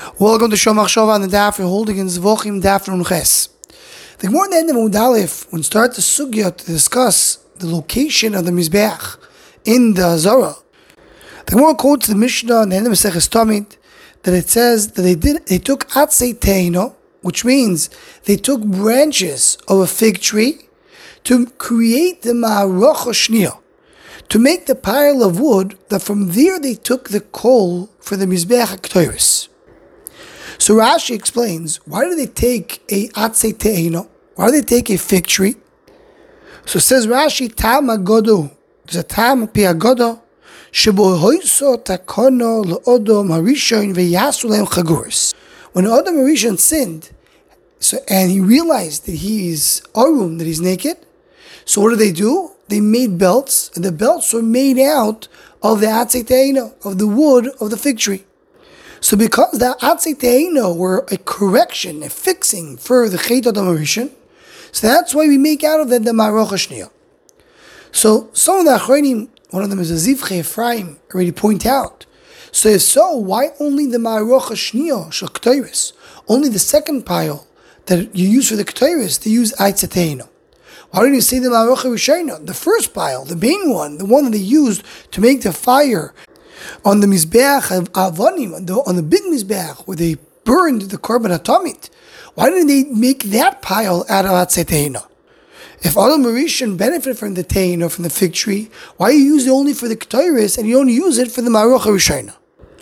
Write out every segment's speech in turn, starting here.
Welcome to Shomach Shova on the Daf. We're holding in Zvochim Daf Nun Ches. The Gemara in the end of Amud Aleph, when start the sugya to discuss the location of the Mizbeach in the Zorah, the Gemara quotes the Mishnah in the end of Maseches Tamid that it says that they took Atzei Teino, which means they took branches of a fig tree to create the Ma'aroch Shniyah, to make the pile of wood, that from there they took the coal for the Mizbeach HaKtoros. So Rashi explains, why do they take a Atzei Teino? Why do they take a fig tree? So says Rashi, Tam Agodo, there's a Tam Pi Agodo, Shebo Hoiso Takono L'Odom Harishon Ve'yasu Lehem Chaguris. When Odom Harishon sinned, and he realized that he's Arum, that he's naked, so what do? They made belts, and the belts were made out of the Atzei Teino, of the wood of the fig tree. So because the Atzei Teino were a correction, a fixing for the Chet Odom Harishon, so that's why we make out of it the Ma'aroch Shniyah. So some of the Achronim, one of them is a Zivchei Ephraim, already point out. So if so, why only the Ma'aroch Shniyah, Shel K'toros? Only the second pile that you use for the K'toros, to use Atzei Teino. Why don't you say the Ma'aroch Rishayna, the first pile, the main one, the one that they used to make the fire on the Mizbeach of Avonim, on the big Mizbeach, where they burned the Korban HaTamid? Why didn't they make that pile out of Atzei Teino? If Odom Harishon benefited from the Teino, from the fig tree, why you use it only for the K'toros and you only use it for the Ma'aroch Rishayna?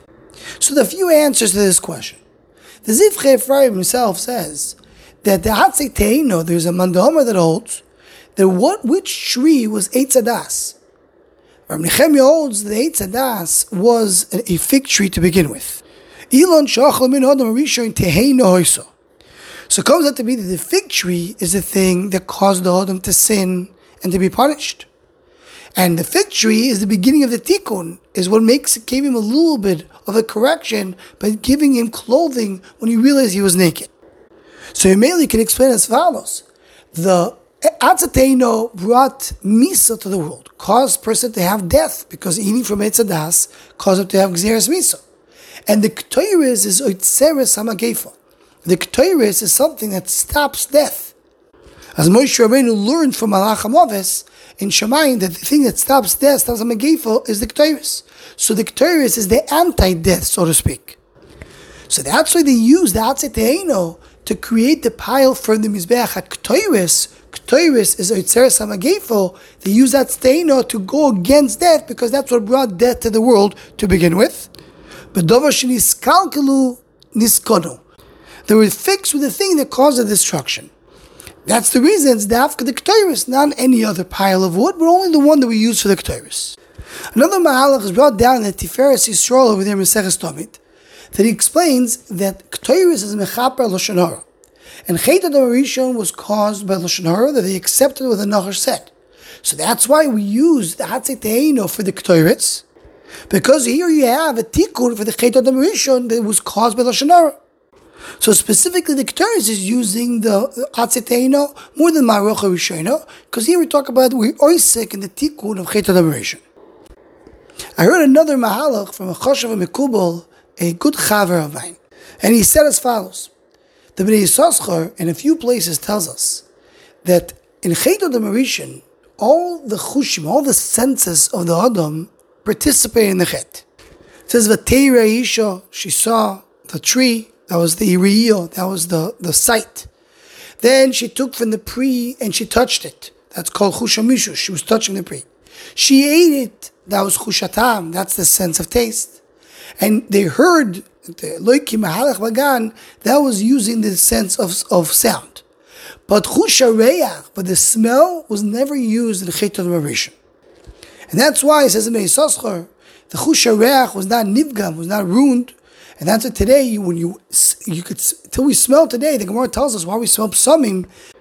So there are a few answers to this question. The Zivchei Ephraim himself says that the Atzei Teino, there's a Mandomer that holds that which tree was Eitz Hadas. Rav Nechemia holds that Eitz Hadas was a fig tree to begin with. Ilon shachal min Odom Harishon teheino hoiso. So it comes out to be that the fig tree is the thing that caused the Odom to sin and to be punished. And the fig tree is the beginning of the tikkun, is what gave him a little bit of a correction by giving him clothing when he realized he was naked. So Yemeli can explain as follows. The Atzei Teino brought Misa to the world, caused person to have death, because eating from Eitz Hadas caused him to have Gzeres Misa. And the K'toros is Oitzeres HaMagefa. The K'toros is something that stops death. As Moshe Rabbeinu learned from Malach HaMaves in Shemayim, that the thing that stops death, stops HaMagefa, is the K'toros. So the K'toros is the anti-death, so to speak. So that's why they use the Atzei Teino to create the pile for the Mizbeach HaKtoros. K'toros is Oitzeres HaMagefa. They use that Teino to go against death, because that's what brought death to the world to begin with. But Dovar Sheniskalkelu Niskono. They were fixed with the thing that caused the destruction. That's the reason it's Dafka the K'toros, not any other pile of wood, but only the one that we use for the K'toros. Another Mahalach is brought down in Tiferes Yisrael over there in Maseches Tamid, that he explains that K'toros is Mechaper Lashon Hara. And Chet Odom Harishon was caused by Lashon Hara that they accepted what the Nachash said. So that's why we use the Atzei Teino for the K'toros, because here you have a tikkun for the Chet Odom Harishon that was caused by Lashon Hara. So specifically the K'toros is using the Atzei Teino more than Ma'aroch Rishayna, because here we talk about we're oisek in the tikkun of Chet Odom Harishon. I heard another Mahalach from a Choshev Mekubal, a good Chaver of mine, and he said as follows. The Bnei Yissaschar in a few places tells us that in Chet Odom Harishon, all the chushim, all the senses of the Adam participate in the Chet. It says, V'teira Isha, she saw the tree, that was the Iriyah, that was the sight. Then she took from the pri and she touched it. That's called Chushamishu, she was touching the pri. She ate it, that was Chushatam, that's the sense of taste. And they heard the Loiki Mahalach Bagan, that was using the sense of sound. But Chushareach, but the smell was never used in the Chet Odom Harishon. And that's why it says in Meissaschar, the Chushareach was not nivgam, was not ruined. And that's why today, when you could, till we smell today, the Gemara tells us why we smell psamim.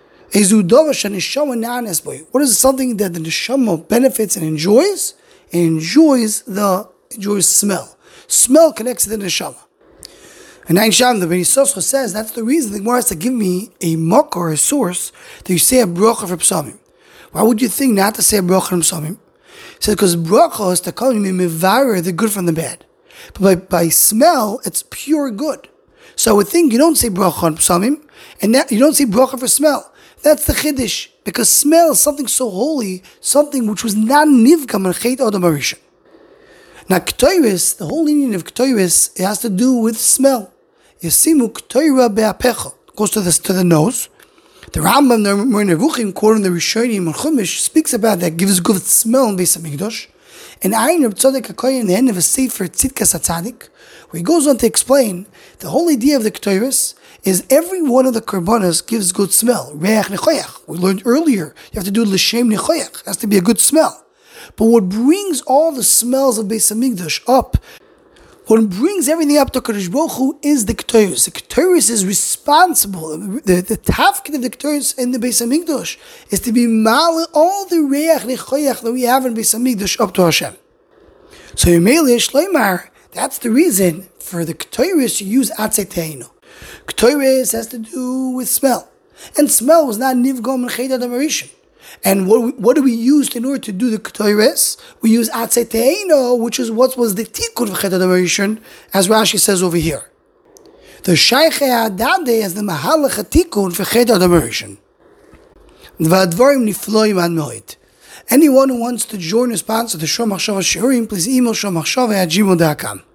What is something that the neshama benefits and enjoys? It enjoys smell. Smell connects to the neshama. And Ein Sham, the Bnei Yissaschar says, that's the reason the Gemara has to give me a makor, or a source, that you say a bracha for psamim. Why would you think not to say a bracha for psamim? He said, because bracha is to call you mevarer the good from the bad. But by smell, it's pure good. So I would think you don't say bracha on psamim, and that you don't say bracha for smell. That's the chiddush, because smell is something so holy, something which was not nivgam on chet adam harishon. Now Ketores, the whole meaning of Ketores, it has to do with smell. Yasimu Ketora be'apecha, goes to the nose. The Rambam, the Nevuchim, quoting the Rishonim and Chumash, speaks about that, gives good smell in Beis Hamikdash. And Ayin Reb Tzadok HaKohen, in the end of a sefer Tzidkas HaTzadik, where he goes on to explain the whole idea of the Ketores is every one of the korbanos gives good smell. Reach nechoyach. We learned earlier, you have to do l'shem nechoyach. It has to be a good smell. But what brings all the smells of Beis Hamikdash up, what brings everything up to Kadosh Baruch Hu is the Ketores. The Ketores is responsible. The tafkid of the Ketores in the Beis Hamikdash is to be mal all the reach nechoyach that we have in Beis Hamikdash up to Hashem. So Yemele Shleimar, that's the reason for the Ketores to use Atzei Teinu. Ketores has to do with smell. And smell was not nivgam and chet adam harishon. And what do we use in order to do the Ketores? We use Atzei Teinu, which is what was the tikkun of chet adam harishon, as Rashi says over here. The Shaychei Adade is the mahalach tikkun for chet adam harishon. V'advarim nifloim ad moed. Anyone who wants to join a sponsor to Shom Machshava Shiurim, please email shomachshava@gmail.com.